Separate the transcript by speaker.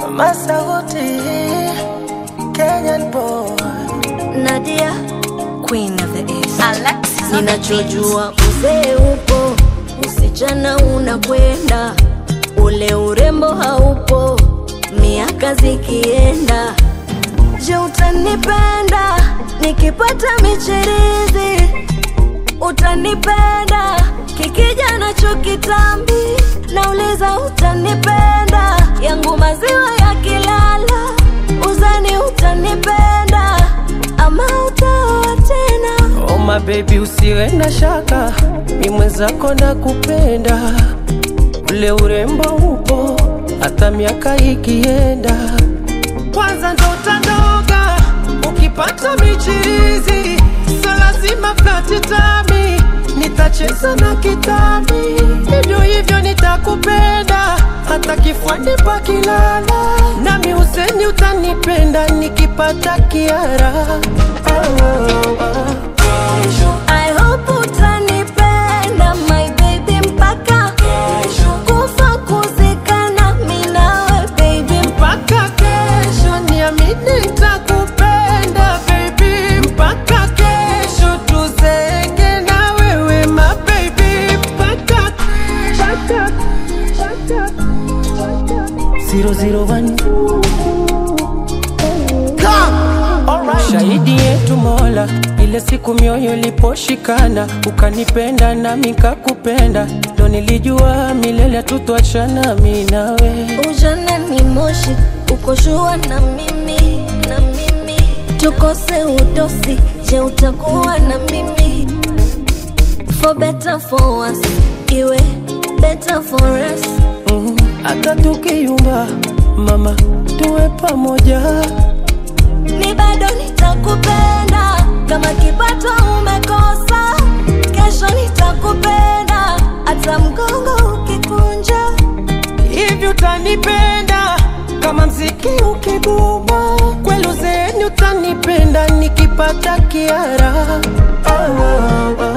Speaker 1: Masauti, Kenyan boy,
Speaker 2: Nadia, Queen of the East.
Speaker 3: Alexis on the beat.
Speaker 2: Ninachojua uzee upo, usichana unakwenda, ule urembo haupo, miaka zikienda. Je, utanipenda nikipata michirizi? Utanipenda kikija nacho kitambi? Nauliza utanipenda yangu maziwa yakilala? Uzani utanipenda ama utaoa tena?
Speaker 1: oh my baby usiwe na shaka, mimi mwenzako nakupenda. Ule urembo upo, hata miaka ikienda. Kwanza ndo utandoga, ukipata michirizi so lazima flati tami, nitacheza na kitami. Hivyo hivyo nitakupenda, hata kifuani pakilala. Nami useni utanipenda, nikipata kiara.
Speaker 2: I hope utanipenda my baby mpaka kufa kuzikana mimi nawe baby.
Speaker 1: Mpaka kesho niamini nitakupenda baby. Mpaka kesho tuzeke na wewe my baby. Mpaka 001 Shahidi yetu Mola, ile siku mioyo iliposhikana, ukanipenda na nikakupenda, ndo nilijua milele tutwachana mimi nawe.
Speaker 2: Ujana ni moshi, ukoshua na mimi, tukose udosi, je utakuwa na mimi? For better for worse, iwe better for us.
Speaker 1: Hata tukiyumba mama tuwe pamoja,
Speaker 2: ni bado nitakupenda. Kama kipato umekosa, kesho nitakupenda, hata mgongo ukikunja.
Speaker 1: hivi utanipenda kama mziki ukibuma? Kweli uzeeni utanipenda nikipata kiara?